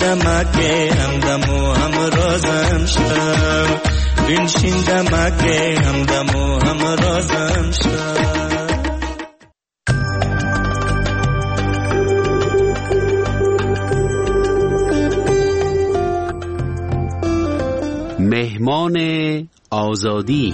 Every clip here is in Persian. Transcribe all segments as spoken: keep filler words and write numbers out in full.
دمکه همدم و همرازم شد بنشین دمکه همدم و همرازم شد. مهمان آزادی.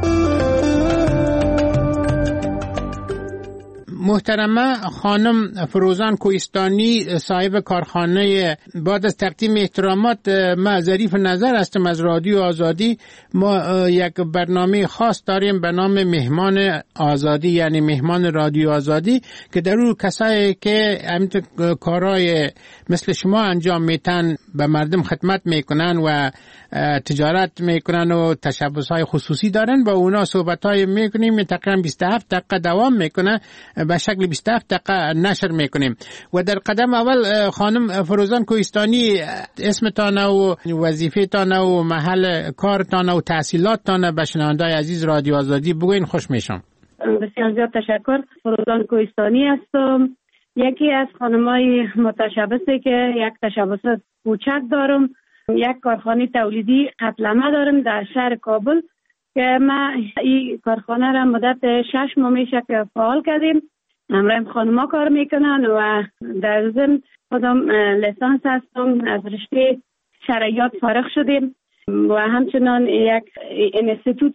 محترمه خانم فروزان کوهستانی صاحب کارخانه، بعد از تقدیم احترامات ما ظریف نظر هستم از رادیو آزادی. ما یک برنامه خاص داریم به نام مهمان آزادی، یعنی مهمان رادیو آزادی، که در اون کسایی که همین کارهای مثل شما انجام میتن به مردم خدمت میکنن و تجارت میکنن و تشبسهای خصوصی دارن، با اونا صحبتهای میکنیم. تقریبا بیست و هفت دقیقه دوام میکنه، به شکل بیست و هفت دقیقه نشر میکنیم. و در قدم اول خانم فروزان کوهستانی، اسمتان و وظیفه‌تان و محل کارتان و تحصیلاتتان به شنونده‌های عزیز رادیو آزادی بگوین. خوش میشم. بسیار زیاد تشکر. فروزان کوهستانی هستم، یکی از خانمای متشبثه که یک تشبث کوچک دارم. یک کارخانه تولیدی قتلمه دارم در شهر کابل که ما این کارخانه را مدت شش ماه میشه که فعال کردیم. همراه خانم‌ها کار میکنن و در ضمن خودم لیسانس هستم، از رشته شرعیات فارغ شدیم و همچنان یک انستیتوت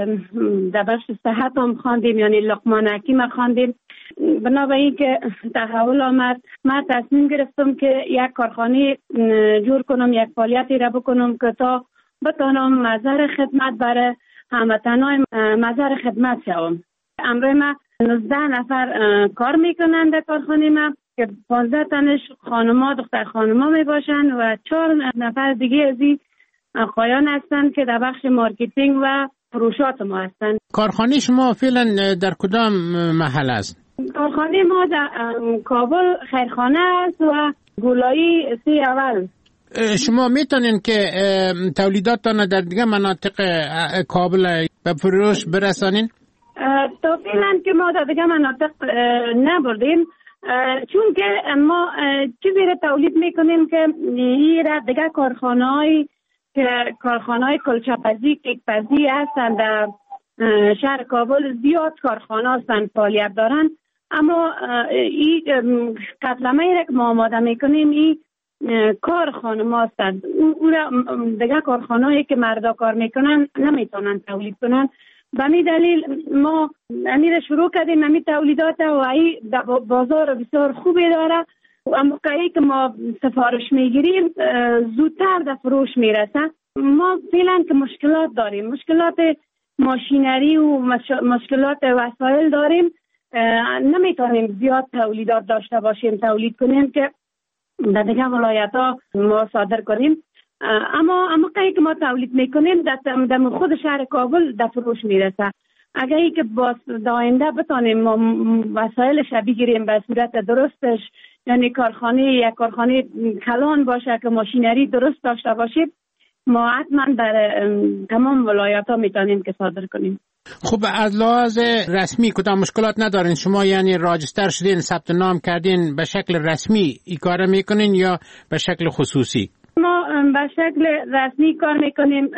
در بخش صحت هم خواندیم، یعنی لقمان حکیم خواندیم. بنابراین که تحول آمد، من تصمیم گرفتم که یک کارخانه جور کنم، یک فعالیتی را بکنم که تا بتانم مظهر خدمت برای هموطنان مظهر خدمت شوم. امروز ما نوزده نفر کار میکنند در کارخانه ما که پانزده تنش خانما دختر خانما می باشند و چهار نفر دیگه از این آقایان هستند که در بخش مارکتینگ و فروشات ما هستند. کارخانه شما فعلا در کدام محل است؟ کارخانه ما در کابل خیرخانه است و گولایی سی اول. شما میتونین که تولیداتتان در دیگه مناطق کابل به فروش برسانین؟ تا فعلا که ما در دیگه مناطق نبردیم، چون که ما چیزی را تولید میکنیم که این را دیگه کارخانه‌های که کارخانه‌های کلچه‌پزی، کیک‌پزی هستند در شهر کابل. زیاد کارخانه هستند فعالیت دارند، اما این قتلمه را که ما آماده میکنیم این کارخانه ما هستند. او را دیگه کارخانه‌ای که مردا کار میکنن نمیتونن تولید کنن. به می دلیل ما امیر شروع کردیم امی تولیدات و ای بازار بسیار خوبی داره. اما موقعی که ما سفارش میگیریم زودتر در فروش میرسه. ما فعلا که مشکلات داریم، مشکلات ماشینری و مشکلات وسایل داریم، نمیتونیم زیاد تولیدات داشته باشیم، تولید کنیم که در دیگه ولایت ها ما صادر کنیم. اما اما موقعی که ما تولید میکنیم در خود شهر کابل در فروش میرسه. اگر ای که با آینده بتانیم ما وسایلش بگیریم به صورت درستش، یعنی کارخانه یک کارخانه کلان باشه که ماشینری درست داشته باشیم، ما حتما در تمام ولایت ها میتونیم که صادر کنیم. خب از لحاظ رسمی کدام مشکلات ندارین شما؟ یعنی راجستر شدین، ثبت نام کردین، به شکل رسمی این کار میکنین یا به شکل خصوصی؟ ما به شکل رسمی کار میکنیم.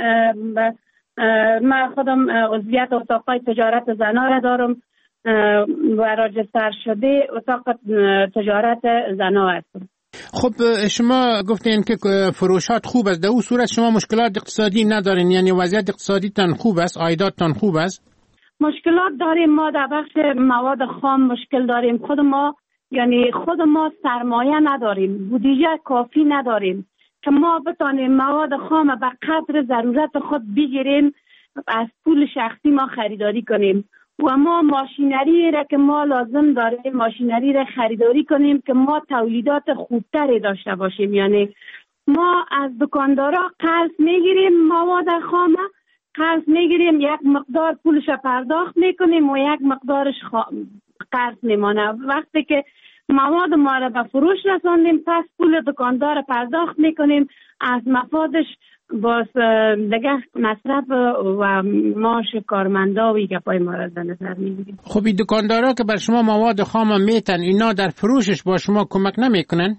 من خودم عضویت اتاق تجارت زنا را دارم و راجستر شده اتاق تجارت زنا هستم. خب شما گفتین که فروشات خوب است، در اون صورت شما مشکلات اقتصادی ندارین؟ یعنی وضعیت اقتصادی تان خوب است، عایداتتان خوب است؟ مشکلات داریم. ما در بخش مواد خام مشکل داریم. خود ما یعنی خود ما سرمایه نداریم، بودجه کافی نداریم که ما بتانیم مواد خام به قدر ضرورت خود بگیریم، از پول شخصی ما خریداری کنیم. و ما ماشینری را که ما لازم داریم ماشینری را خریداری کنیم که ما تولیدات خوبتری داشته باشیم. یعنی ما از دکاندارا قرض میگیریم، مواد خام قرض میگیریم، یک مقدار پولش پرداخت میکنیم و یک مقدارش قرض میمانه. وقتی که مواد ما را به فروش رساندیم پس پول دکاندار پرداخت میکنیم، از مفادش باز دیگه مصرف و معاش کارمندا و ایگه پای ما را در نظر میگیریم. خب این دکاندارا که بر شما مواد خام میتن، اینا در فروشش با شما کمک نمیکنن؟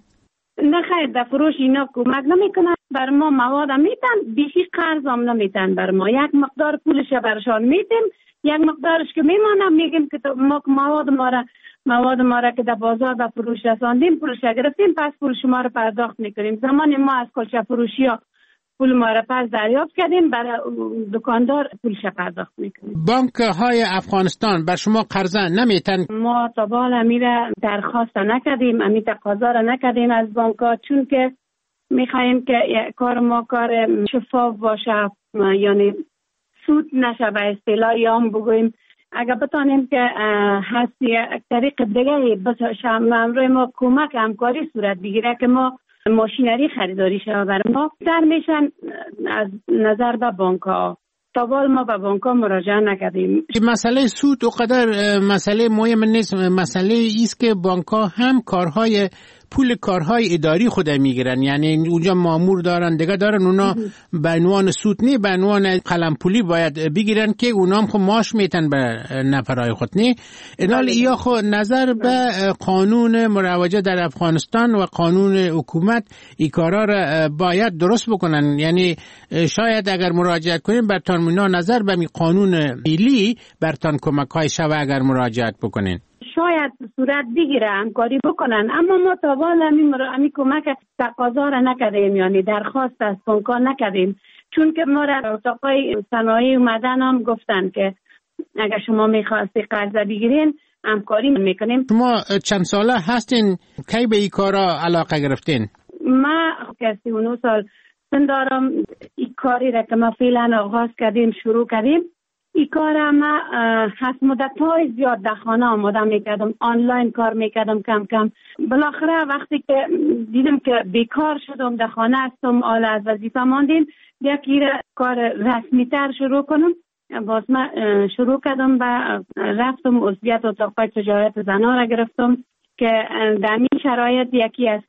نه خیر، در فروش اینا کمک نمیکنن بر ما. مواد میتن بیشی قرض هم نمیتن بر ما. یک مقدار پولش برشان میتیم، یک مقدارش که میمانم میگیم که ما مواد ما را مواد ما را که در بازار به فروش رساندیم پولش گرفتیم، پس پول شما را پرداخت میکنیم. زمان ما از کلچه فروشی ها پول ما را پس دریافت کردیم، برای دکاندار پولش پرداخت میکنیم. بانک های افغانستان بر شما قرض نمیتن؟ ما تا بال امیره درخواست نکردیم، امی تقاضا را نکردیم از بانک ها، چون که میخواییم که کار ما کار شفاف باشه، یعنی سود نشه به اصطلاح، یا هم بگویم اگر بتانیم که هستی یک طریق دیگه بس امروی ما کمک همکاری صورت بگیره که ما ماشینری خریداری شده برای ما در میشن از نظر به بانک ها. تا بال ما به بانک ها مراجعه نکردیم. مسئله سود اقدر مسئله مهم نیست، مسئله ایست که بانک ها هم کارهای پول کارهای اداری خود میگیرن، یعنی اونجا مامور دارن دیگه دارن، اونا به عنوان سود نی به عنوان قلم پولی باید بگیرن که اونا هم خب معاش میتن به نفرای خود نی. انال یا خب نظر به قانون مروجه در افغانستان و قانون حکومت ای کارا را باید درست بکنن، یعنی شاید اگر مراجعت کنین برتان اونا نظر به می قانون ملی برتان کمک های شوه اگر مراجعت بکنین شاید صورت بگیره همکاری بکنن. اما ما تا حالا همین کمک تقاضا را نکردیم، یعنی درخواست از بانک‌ها نکردیم، چون که ما را اتاقای صنایع اومدن هم گفتن که اگر شما میخواستی قرض بگیرین همکاری میکنیم. شما چند ساله هستین کی به این کارا علاقه گرفتین؟ ما که سی و نه سال سن دارم. این کاری را که ما فعلا آغاز کردیم شروع کردیم. این کار ما هست مدت های زیاد در خانه آماده میکردم، آنلاین کار میکردم کم کم. بالاخره وقتی که دیدم که بیکار شدم در خانه هستم، آل از وظیفه ماندیم، یکی کار رسمی تر شروع کنم. باز من شروع کردم و رفتم عضویت اتاق تجارت زنان را گرفتم که در این شرایط یکی از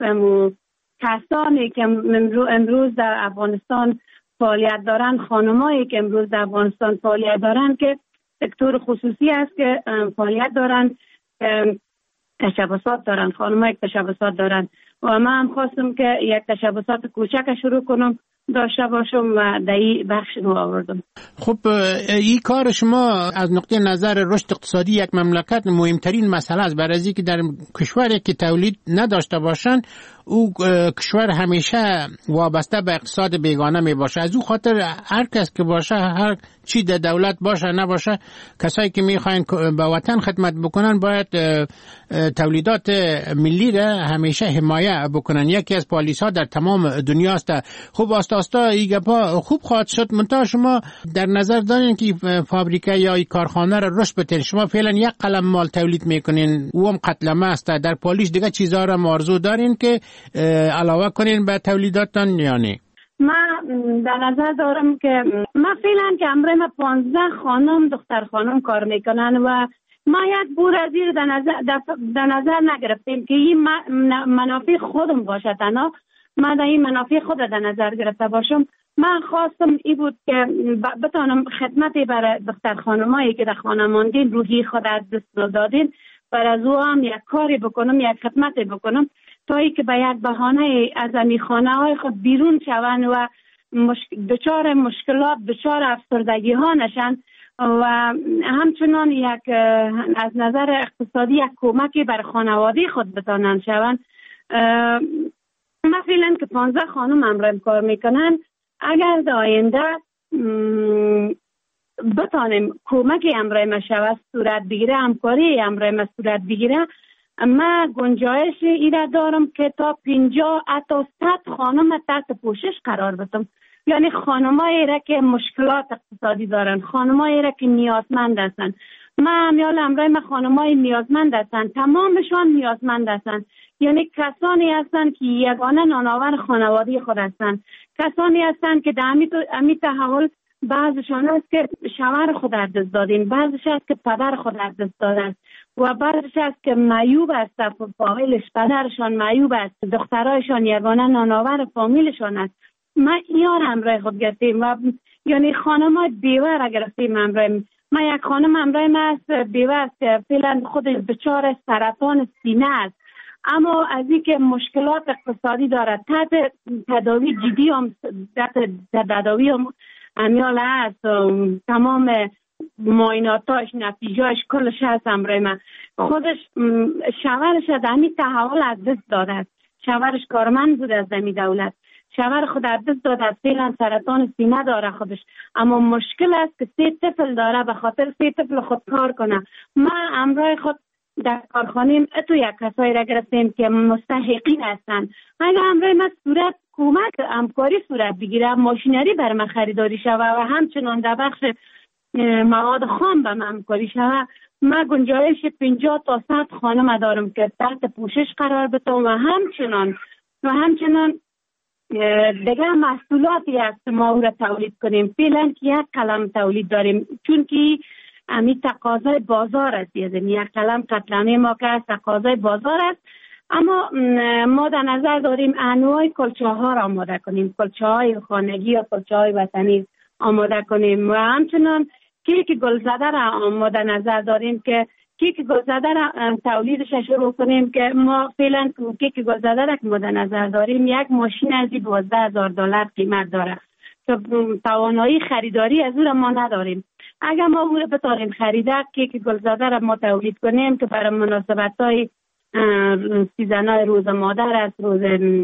کسانی که امروز در افغانستان فعالیت دارن، خانمایی که امروز در افغانستان فعالیت دارن که سکتور خصوصی است که فعالیت دارن، تشبثات دارن، خانمایی که تشبثات دارن و من هم خواستم که یک تشبثات کوچک شروع کنم داشته باشم و در این بخش رو آوردم. خب این کار شما از نقطه نظر رشد اقتصادی یک مملکت مهمترین مسئله است، برای اینکه در کشوری که تولید نداشته باشن او کشور همیشه وابسته به اقتصاد بیگانه می باشه. از او خاطر هر کس که باشه، هر چی در دولت باشه نباشه، کسایی که میخواین به وطن خدمت بکنن باید تولیدات ملی را همیشه حمایه بکنن. یکی از پالیس ها در تمام دنیا است. خوب آستا آستا این گپا خوب خواهد شد، منتها شما در نظر دارین که فابریکه یا ای کارخانه را رشد بدین. شما فعلا یک قلم مال تولید میکنین، او هم قتلمه است. در پالیش دیگه چیزها را آرزو دارین که علاوه کنین به تولیداتان یا نه؟ من در نظر دارم که من فعلا که امروز ما پانزده خانم دختر خانم کار میکنن و ما یک بور از این در نظر, در نظر نگرفتیم که این منافع خودم باشه. تنها من در این منافع خود در نظر گرفته باشم. من خواستم ای بود که بتانم خدمتی برای دختر خانمایی که در خانه ماندین، روحی خود از دست دادین، برای از او هم یک کاری بکنم، یک خدمتی بکنم تا ای که به یک بهانه از امی خانه های خود بیرون شون و مشک... دچار مشکلات، دچار افسردگی ها نشن و همچنان یک از نظر اقتصادی یک کمکی بر خانواده خود بتانن شون. مثلا که پانزده خانم امرم کار میکنن، اگر در آینده بتانیم کمک امرم شود صورت بگیره، همکاری امرم صورت بگیره، من گنجایش ایره دارم که تا پنجاه حتی صد خانم تحت پوشش قرار بدم. یعنی خانمایی را که مشکلات اقتصادی دارن، خانمایی را که نیازمند هستن. من همیال امرای من خانمای نیازمند هستن، تمامشان نیازمند هستن. یعنی کسانی هستن که یگانه نانآور خانواده خود هستن، کسانی هستن که در امی تحول بعضشان هست که شوهر خود از دست دادین، بعضش هست که پدر خود از دست دادن و بعضش هست که معیوب است، فامیلش پدرشان معیوب است، دخترایشان یگانه نانآور فامیلشان است. من ایار همراه خود گرفتیم و یعنی خانمای بیوه را گرفتیم همراه. من یک خانم همراه من است بیوه است که فعلا خود دچار سرطان سینه است اما از این که مشکلات اقتصادی داره، تحت تداوی جدی هم تحت تداوی هم امیال هست، تمام معایناتاش نتیجهش کلش هست. امروی من خودش شوهرش از همین تحول از دست داده است. شوهرش کارمند بود از دمی دولت، شوهر خود از دست داده است، فعلا سرطان سینه داره خودش، اما مشکل است که سه طفل داره، به خاطر سه طفل خود کار کنه. من امروی خود در کارخانه اتو یک کسایی را گرفتیم که مستحقین هستند. اگر امروی من صورت کمک همکاری صورت بگیره، ماشینری بر من خریداری شوه و همچنان در بخش مواد خام به من همکاری شوه، من گنجایش پنجاه تا صد خانم دارم که تحت پوشش قرار بتم و همچنان و همچنان دیگه محصولاتی هست ما او را تولید کنیم. فعلا که یک قلم تولید داریم، چون که امی تقاضای بازار است. یعنی یک قلم قطلمه ما که از تقاضای بازار است، اما ما در نظر داریم انواع کلچه ها را آماده کنیم، کلچه های خانگی یا کلچه های وطنی آماده کنیم و همچنان کیک گلزده را آماده نظر داریم که کیک گلزده را تولیدش شروع کنیم که ما فعلا کیک گلزده را که مد نظر داریم یک ماشین از دوازده هزار دلار قیمت داره که توانایی خریداری از او را ما نداریم. اگر ما او را بتاریم خریده کیک گلزده را ما تولید کنیم که برای مناسبت های سیزنای روز مادر است، روز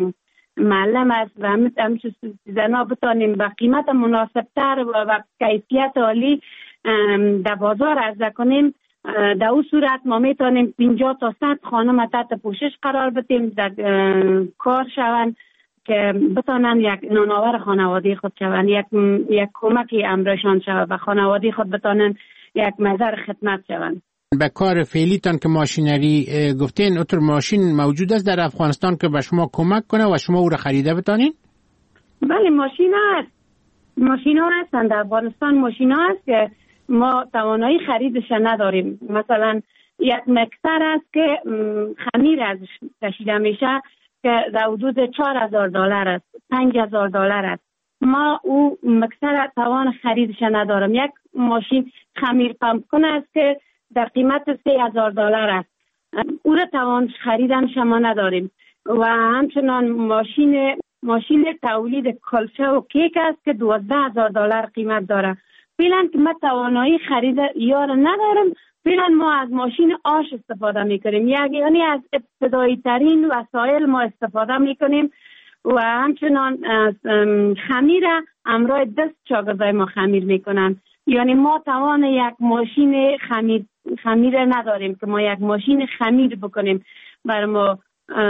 معلم است و همچون سیزنا بتانیم به قیمت مناسب تر و کیفیت عالی در بازار عرضه کنیم، در اون صورت ما میتونیم پنجاه تا صد خانم تحت پوشش قرار بدیم، در کار شوند که بتانن یک نانآور خانواده خود شوند، یک یک کمکی امرشان شود و خانواده خود بتانن یک نظر خدمت شوند. به کار فعلیتان که ماشینری گفتین، اتر ماشین موجود است در افغانستان که به شما کمک کنه و شما او را خریده بتانین؟ بله ماشین هست، ماشین ها هستن در افغانستان، ماشین ها هست که ما توانایی خریدش نداریم. مثلا یک مکسر است که خمیر ازش کشیده میشه که در حدود چهار هزار دلار است، پنج هزار دلار است. ما او مکسر توان خریدش ندارم. یک ماشین خمیر پمپ کنه است که در قیمت سه هزار دلار است، او را توان خریدن شما نداریم. و همچنان ماشین ماشین تولید کلچه و کیک است که دوازده هزار دلار قیمت داره. فعلا که ما توانایی خرید یا را ندارم، فعلا ما از ماشین آش استفاده میکنیم، یعنی از ابتدایی ترین وسایل ما استفاده میکنیم و همچنان از خمیر امرای دست شاگردای ما خمیر میکنن. یعنی ما توان یک ماشین خمیر خمیر نداریم که ما یک ماشین خمیر بکنیم بر ما،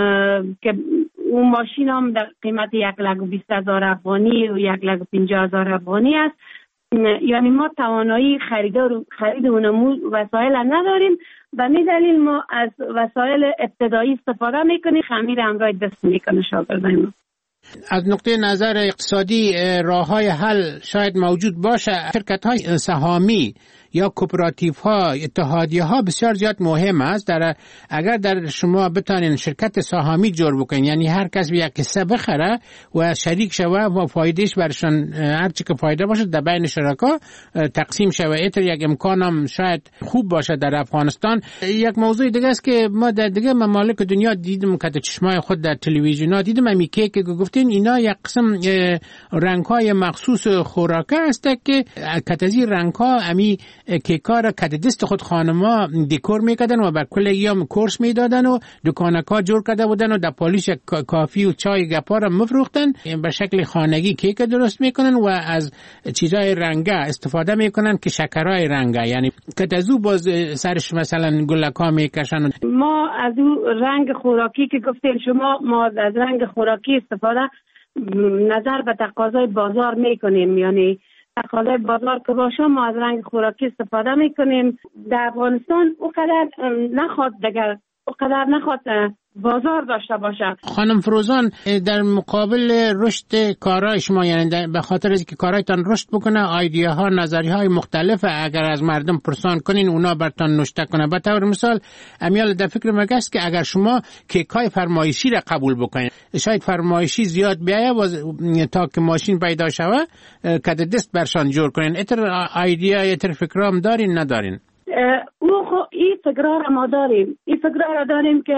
که اون ماشین هم در قیمت یک لک و بیست هزار افغانی و یک لک و پنجاه هزار افغانی است. یعنی ما توانایی خرید خرید اونمو وسایل نداریم، به این دلیل ما از وسایل ابتدایی استفاده میکنیم، خمیر امرای دست میکنه شاگردای ما. از نقطه نظر اقتصادی راه‌های حل شاید موجود باشه. شرکت‌های سهامی یا کوپراتیو ها، اتحادیه ها بسیار زیاد مهم است. در اگر در شما بتانین شرکت سهامی جور بکنین، یعنی هر کس یک حصه بخره و شریک شوه و فایدهش برشان هر چی که فایده باشه در بین شرکا تقسیم شوه، ایتر یک امکان هم شاید خوب باشه در افغانستان. یک موضوع دیگه است که ما در دیگه ممالک دنیا دیدم که چشمای خود در تلویزیون ها دیدم، امی کیک که گفتین اینا یک قسم رنگ های مخصوص خوراکه است که کتازی رنگ ها امی که کار کد دست خود خانما دکور میکردن و بر کل ایام کورس میدادن و دکانکا جور کرده بودن و در پالیش کافی و چای گپا را مفروختن، به شکل خانگی کیک درست میکنن و از چیزای رنگه استفاده میکنن که شکرهای رنگه، یعنی کدازو باز سرش مثلا گلکا میکشن. ما از او رنگ خوراکی که گفتین شما، ما از رنگ خوراکی استفاده نظر به تقاضای بازار میکنیم، یعنی تقاضای بازار که باشه ما از رنگ خوراکی استفاده میکنیم. در افغانستان اونقدر نخواد دیگر اونقدر نخواد بازار داشته باشه. خانم فروزان، در مقابل رشد کارهای شما، یعنی به خاطر اینکه کارهایتان رشد بکنه، ایده ها، نظریه های مختلف اگر از مردم پرسان کنین اونا برتان نشته کنه. به طور مثال امیال در فکر مگست که اگر شما کیک های فرمایشی را قبول بکنین، شاید فرمایشی زیاد بیایه تا که ماشین پیدا شوه کد دست برشان جور کنین. اتر ایده اتر فکرام دارین ندارین؟ او خو این فکرها را ما داریم، این فکرها را داریم که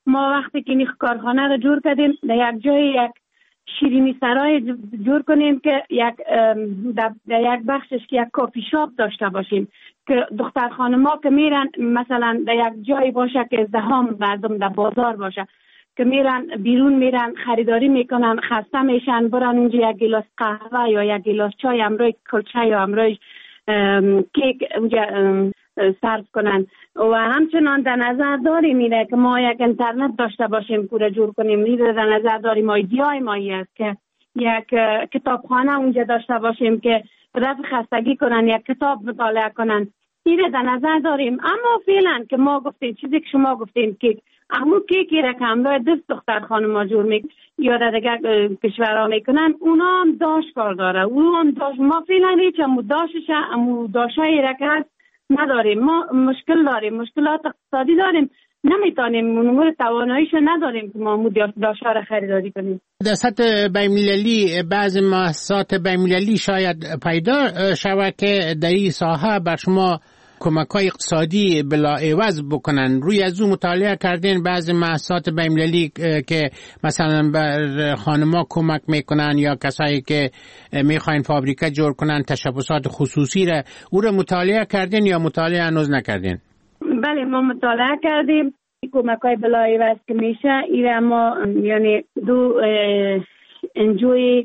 ما وقتی که این کارخانه رو جور کردیم در یک جای یک شیرینی سرای جور کنیم که یک در, در یک بخشش که یک کافی شاپ داشته باشیم که دختر خانما که میرن مثلا در یک جایی باشه که ازدحام مردم در بازار باشه که میرن بیرون میرن خریداری میکنن خسته میشن برن اونجا یک گلاس قهوه یا یک گلاس چای امروی کلچه یا امروی کیک اونجا صرف کنن و همچنان در نظر داریم میره که ما یک اینترنت داشته باشیم کوره جور کنیم. میره در نظر داریم ما ایدیای مایی است که یک کتابخانه اونجا داشته باشیم که رفع خستگی کنن یک کتاب مطالعه کنن. میره در نظر داریم. اما فعلا که ما گفتیم چیزی که شما گفتیم که همون کیکی را که همراه دست دختر خانم جور میکنن یا در دیگر کشورها میکنن اونا هم داشت کار داره. اونا هم داشت. ما فعلا هیچ همون داشتش همون داشتایی را که هست نداریم. ما مشکل داریم، مشکلات اقتصادی داریم، نمیتونیم اون تواناییشو نداریم که ما داشتها را خریداری کنیم. در سطح بین‌المللی بعض مؤسسات بین‌المللی شاید پیدا شود که در این ساحه بر شما کمک‌های اقتصادی بلا عوض بکنن. روی از اون مطالعه کردین بعض مؤسسات بین‌المللی که مثلا بر خانم‌ها کمک میکنن یا کسایی که میخواین فابریکه جور کنن تشبثات خصوصی را او را مطالعه کردین یا مطالعه هنوز نکردین؟ بله ما مطالعه کردیم کمک‌های بلا عوض که میشه. ایره ما یعنی دو انجوی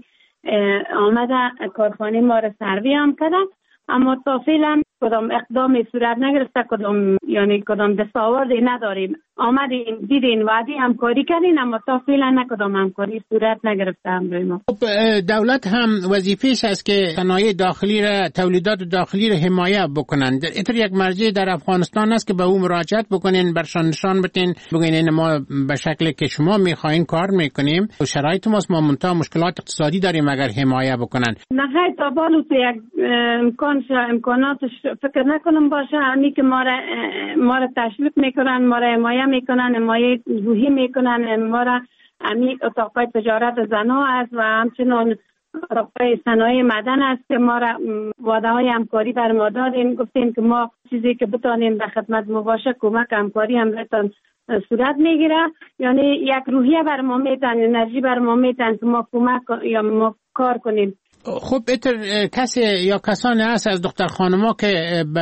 آمده کارخانه ما را سروی هم کرده اما تا فعلا کدام اقدامی صورت نگرفته، کدام یعنی کدام دستاوردی نداریم. آمدین دیدین وعده همکاری کردین اما تا فعلا نکدام همکاری صورت نگرفته همروی ما. خب دولت هم وظیفه‌اش است که صنایع داخلی را تولیدات داخلی را حمایت بکنند. اینطور یک مرجع در افغانستان است که به او مراجعت بکنین، برشان نشان بدین، بگین ما به شکلی که شما میخواین کار میکنیم و شرایط ماست ما منتها مشکلات اقتصادی داریم اگر حمایت بکنن. نه تا بالو تو یک امکانش امکاناتش فکر نکنم باشه. همی که ما را ما را تشویق میکنن، ما را حمایت میکنن، حمایت روحی میکنن. ما را همی اتاقای تجارت زنها است و همچنان اتاقای صنایع معدن است که ما را وعده های همکاری بر ما دادیم. گفتیم که ما چیزی که بتانیم در خدمت ما باشه کمک همکاری هم بتان صورت میگیره. یعنی یک روحیه بر ما میتن، انرژی بر ما میتن که ما کمک یا ما کار کنیم. خب اتر کسی یا کسانی هست از دختر خانما که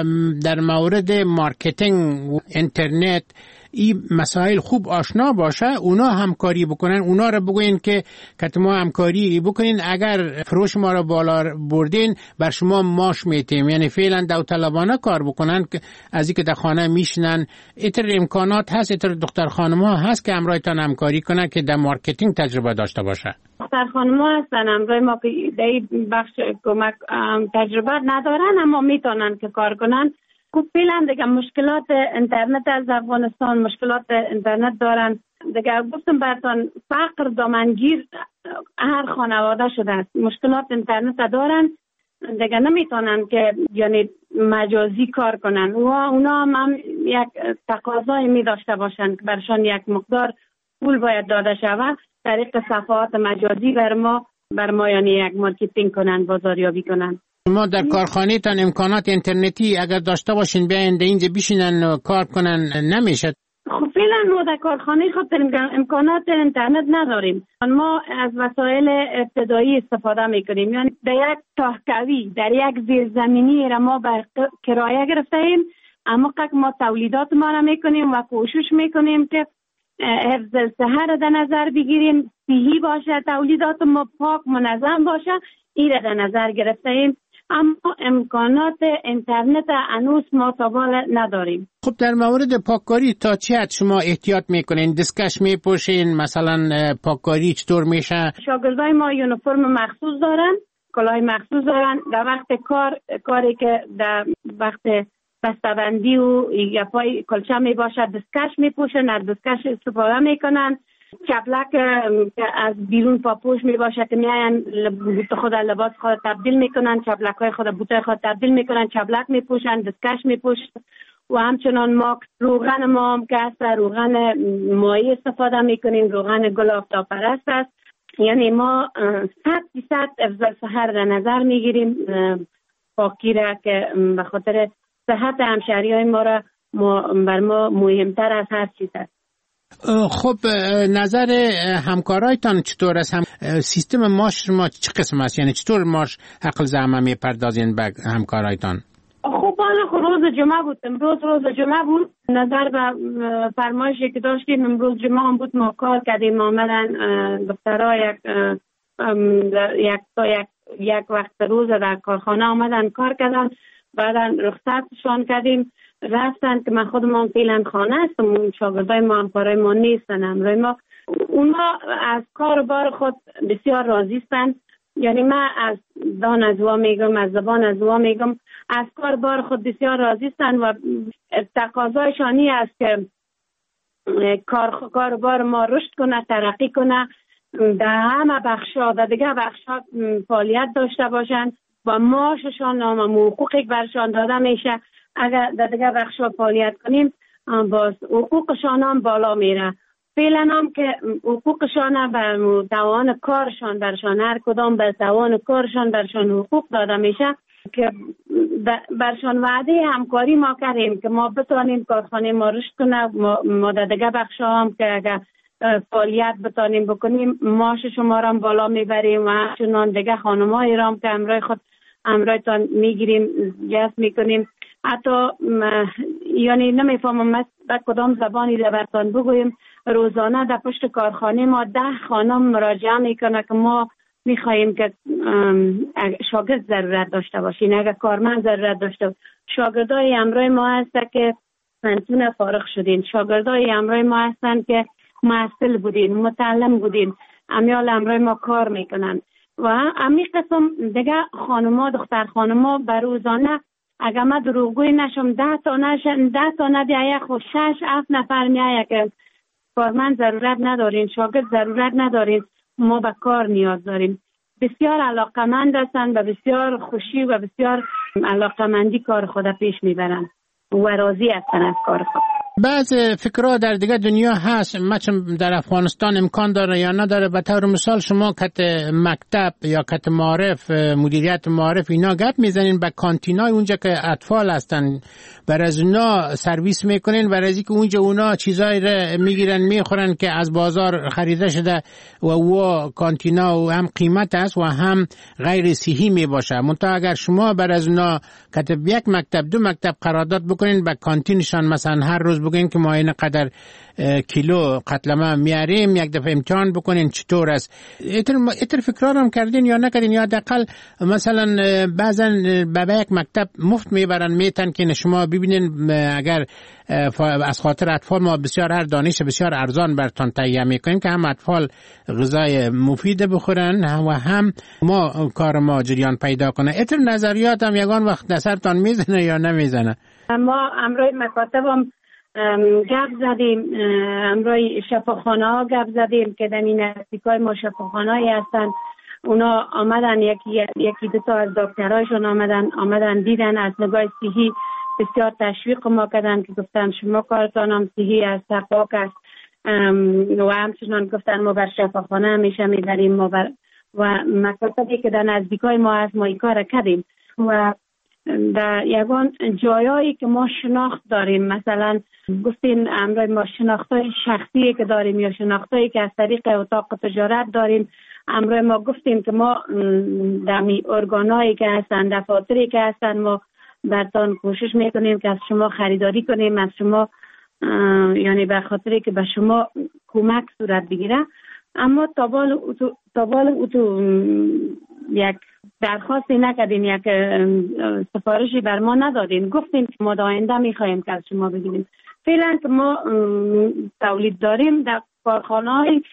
در مورد مارکتینگ و اینترنت این مسائل خوب آشنا باشه اونا همکاری بکنن، اونا رو بگوین که که ما همکاری بکنین، اگر فروش ما رو بالا بردین بر شما ماش میتیم. یعنی فعلا داوطلبانه کار بکنن از اینکه در خانه میشنن. اتر امکانات هست، اتر دختر خانما هست که همراهتان همکاری کنن که در مارکتینگ تجربه داشته باشه. دختر خانما هستن همراه ما که در این بخش کمک تجربه ندارن اما میتونن که کار کنن. خب فعلا دیگه مشکلات اینترنت از افغانستان مشکلات اینترنت دارن دیگه. گفتم براتون فقر دامنگیر هر خانواده شده است. مشکلات اینترنت دارن دیگه نمیتونن که یعنی مجازی کار کنن و اونا هم یک تقاضای می داشته باشن که برشان یک مقدار پول باید داده شود طریق صفحات مجازی بر ما بر ما یعنی یک مارکتینگ کنن، بازاریابی کنن. شما در کارخانه تان امکانات اینترنتی اگر داشته باشین بیاین در اینجا بشینن و کار کنن نمیشه؟ خب فعلا ما در کارخانه خود امکانات اینترنت نداریم. ما از وسایل ابتدایی استفاده میکنیم. یعنی در یک تاهکوی در یک زیرزمینی را ما به کرایه گرفتیم اما ما تولیدات ما را میکنیم و کوشش میکنیم که حفظ صحت را در نظر بگیریم، صحی باشه، تولیدات ما پاک منظم باشه. این را در نظر گرفتیم اما امکانات اینترنت هنوز ما تا بالا نداریم. خب در مورد پاککاری تا چه حد شما احتیاط میکنین؟ دستکش میپوشین؟ مثلا پاککاری چطور میشه؟ شاگردای ما یونیفرم مخصوص دارن، کلاه مخصوص دارن. در وقت کار کاری که در وقت بسته‌بندی و یا پای کلچه می باشه دستکش میپوشن، از دستکش استفاده میکنن. چپلک که از بیرون پاپوش می باشه که میاین بوت خود لباس خود تبدیل میکنن، چپلک های خود بوت خود تبدیل میکنن، چپلک میپوشن، دستکش میپوشن و همچنان ما روغن ما هم که هست روغن مایی استفاده میکنیم، روغن گل آفتاب پرست است. یعنی ما صد درصد افضل صحت در نظر میگیریم پاکی را که به خاطر صحت همشهری های ما را بر ما مهمتر از هر چیز است. خب نظر همکارایتان چطور است؟ هم سیستم ماش ما چه قسم است؟ یعنی چطور ماش حق زحمه میپردازین به همکارایتان؟ خب حالا روز جمعه بود، امروز روز جمعه بود، نظر به فرمایشی که داشتیم امروز جمعه هم بود، ما کار کردیم، آمدن دخترها یک یک تا یک یک وقت روز در کارخانه آمدن کار کردن، بعدا رخصتشان کردیم رفتن که من خودم فعلا خانه هستم، اون شاگردای ما همکارای ما نیستن، همراه ما اونها از کار بار خود بسیار راضی هستند. یعنی من از دان از وا میگم، از زبان از وا میگم، از کار بار خود بسیار راضی هستند و تقاضایشانی است که کار کار بار ما رشد کنه، ترقی کنه، در همه بخشا در دیگه بخشا فعالیت داشته باشند و معاششان و حقوقی برشان داده میشه. اگر در دیگه بخشا فعالیت کنیم باز حقوقشان هم بالا میره. فعلا هم که حقوقشان بر توان کارشان برشان، هر کدام بر توان کارشان برشان حقوق داده میشه که برشان وعده همکاری ما کردیم که ما بتانیم کارخانه ما رشد کنه، ما در دیگه بخشا هم که اگر فعالیت بتانیم بکنیم معاش شما را بالا میبریم و چنان دیگه خانم‌های را که امرای خود امرایتان میگیریم جذب میکنیم. حتی یعنی نمیفهمم به کدام زبانی برتان بگویم، روزانه در پشت کارخانه ما ده خانم مراجعه میکنه که ما میخواییم که شاگرد ضرورت داشته باشین، اگر کارمند ضرورت داشته. شاگردای امرای ما هستن که پنتون فارغ شدین، شاگردای امرای ما هستن که محصل بودین، متعلم بودین، امیال امرای ما کار میکنن و امی قسم دیگه خانما دختر خانما بر روزانه اگر ما دروغگوی نشم ده تا نشن ده تا ندیه خو شش هفت نفر میایه که کارمند ضرورت ندارین، شاگرد ضرورت ندارین، ما به کار نیاز داریم. بسیار علاقمند هستند و بسیار خوشی و بسیار علاقمندی کار خود پیش میبرن و راضی هستن از کار خود. بعض فکرها در دیگه دنیا هست، مثلا در افغانستان امکان داره یا نداره. به طور مثال شما کت مکتب یا کت معارف، مدیریت معارف اینا گپ میزنین به کانتینای اونجا که اطفال هستن، بر از اونا سرویس میکنین، بر از اینکه اونجا اونا چیزایی رو میگیرن میخورن که از بازار خریده شده و او کانتینا و هم قیمت است و هم غیر صحی میباشه. منتها اگر شما بر از اونا کت یک مکتب دو مکتب قرارداد بکنین به کانتینشان، مثلا هر روز بگین که ما این قدر کیلو قتلمه میاریم، یک دفعه امتحان بکنین چطور است. اتر, اتر فکرار هم کردین یا نکردین؟ یا دقل مثلا بعضا به یک مکتب مفت میبرن میتن که شما ببینین اگر از خاطر اطفال ما بسیار هر دانش بسیار ارزان برتان تهیه میکنیم که هم اطفال غذای مفید بخورن و هم ما کار ما جریان پیدا کنه. اتر نظریات هم یگان وقت نظرتان میزنه یا نمیزنه؟ ما امروی مکاتب هم گپ زدیم، امروی شفاخانه ها گپ زدیم که در این نزدیکای ما شفاخانه هایی هستن، اونا آمدن یکی یکی دو تا از دکترایشون آمدن آمدن دیدن، از نگاه صحی بسیار تشویق ما کردن که گفتن شما کارتان هم صحی است، پاک است و همچنان گفتن ما بر شفاخانه همیشه میبریم ما بر و مکاتبی که در نزدیکای ما هست ما این کار کردیم و در یگان جایایی که ما شناخت داریم، مثلا گفتین امروز ما شناختای شخصی که داریم یا شناختایی که از طریق اتاق تجارت داریم، امروز ما گفتیم که ما دمی ارگانایی که هستن، دفاتری که هستن، ما برتان کوشش میکنیم که از شما خریداری کنیم، از شما یعنی به خاطری که به شما کمک صورت بگیره. اما تابال اتو تابال اتو یک درخواستی نکردین، یک سفارشی بر ما ندادین، گفتیم که ما آینده میخوایم که از شما بگیریم. فعلا که ما تولید داریم در کارخانه‌های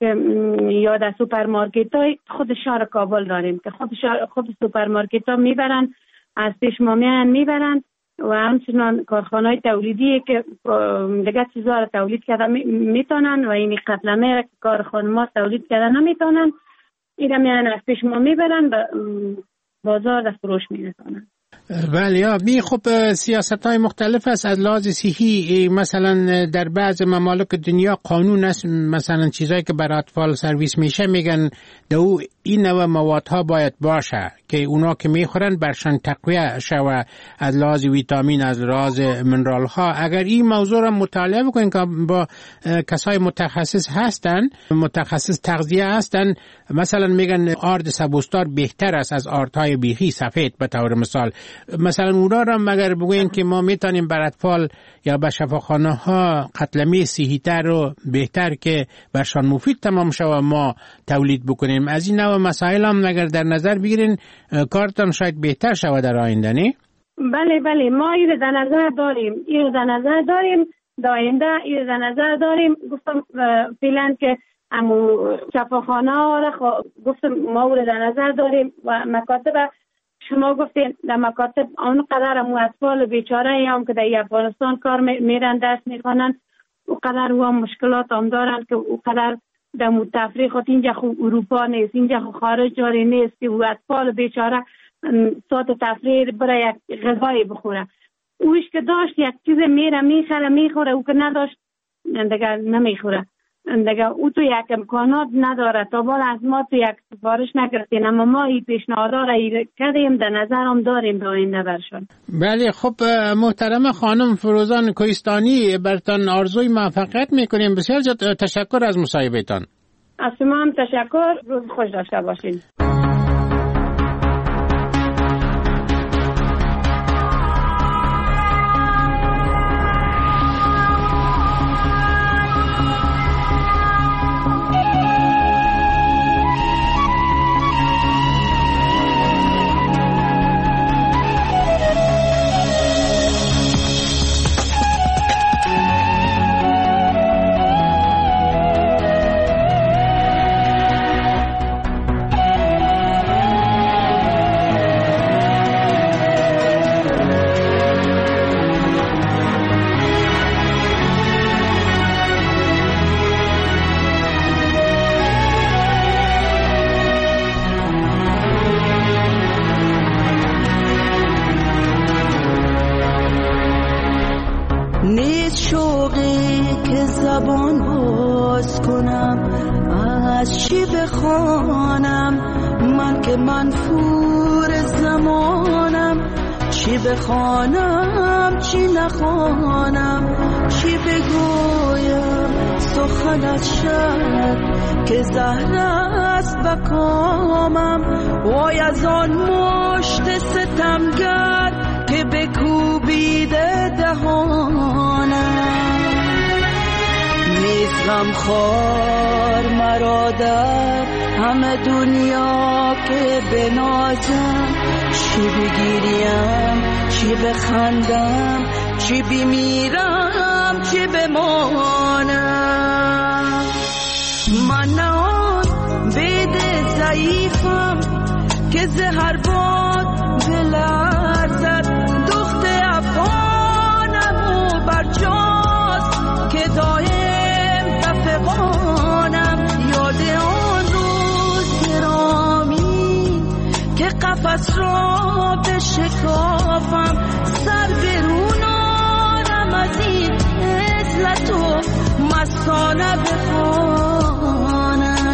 یا در سوپرمارکت‌های خود شهر کابل داریم که خود شهر خود سوپرمارکت‌ها میبرن، از پیش ما میان میبرن و همچنان کارخانه‌های تولیدی که دیگه چیزا رو تولید کردن میتونن و این قتلمه که کارخانه ما تولید کردن نمیتونن، اینا میان از پیش ما میبرن و بازار در فروش میرسونن. بله یا می خب سیاست های مختلف است از لحاظ صحی. مثلا در بعض ممالک دنیا قانون است، مثلا چیزایی که برای اطفال سرویس میشه میگن دو این نوع موادها باید باشه که اونا که میخورن برشان تقویه شوه از لحاظ ویتامین، از لحاظ منرال ها. اگر این موضوع را مطالعه بکنین که با کسای متخصص هستن، متخصص تغذیه هستن، مثلا میگن آرد سبوستار بهتر است از آردهای بیخی سفید به طور مثال. مثلا اونا را مگر بگوین که ما میتونیم بر اطفال یا به شفاخانه ها قطلمی صحی‌تر و بهتر که برشان مفید تمام شوه ما تولید بکنیم، از این نوع مسائل هم اگر در نظر بگیرین کارتان شاید بهتر شوه در آینده. نه؟ بله بله، ما این در نظر داریم، این در نظر داریم داینده، این در نظر داریم. گفتم فعلا که امو شفاخانه ها را گفتم ما او در نظر داریم و مکاتب شما گفتین در مکاتب اونقدر امو اطفال بیچاره هم که در افغانستان کار میرن درس میخوانن اونقدر او هم مشکلات هم دارن که اونقدر در مو تفریق اینجا خو اروپا نیست، اینجا خو خارج جاری نیست که او اطفال بیچاره ساعت تفریق برای یک غذایی بخوره. اوش که داشت یک چیز میره میخره میخوره، او که نداشت دیگه نمیخوره. دیگه او تو یک امکانات نداره. تا بالا از ما تو یک سفارش نگرفتین، اما ما این پیشنهادها را کردیم، در نظر هم داریم به آینده برشون. بله خب محترم خانم فروزان کوهستانی، برتان آرزوی موفقیت میکنیم. بسیار تشکر از مصاحبهتان. از شما هم تشکر، روز خوش داشته باشین. بخوانم چی نخوانم، چی بگویم سخنت شد که زهر است بکامم. وای از آن مشت ستمگر که بکوبیده دهانم. نیز غمخوار مرا در همه دنیا که بنازم، چی بگیریم چی بخندم، چی بمیرم چی بمانم. من نه آن بید ضعیفم که زهر باد بلرزد، دخت افغانم و برجاست که دایم دفقانم. یاد آن روز گرامی که قفس را بشکافم، سر برونانم از این عزلت و مستانه بخوانم.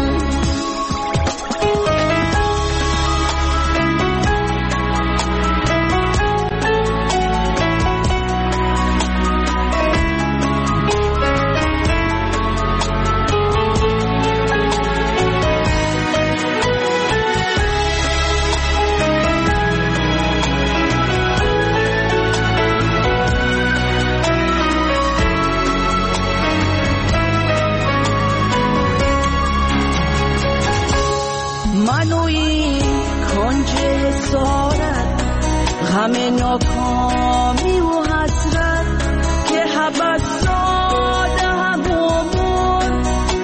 همه ناکامی و حسرت که حبس داده همون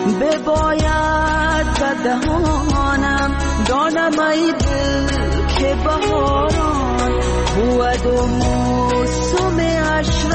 بباید بدهانم. دانم ای دل که بهاران بود و موسم عشق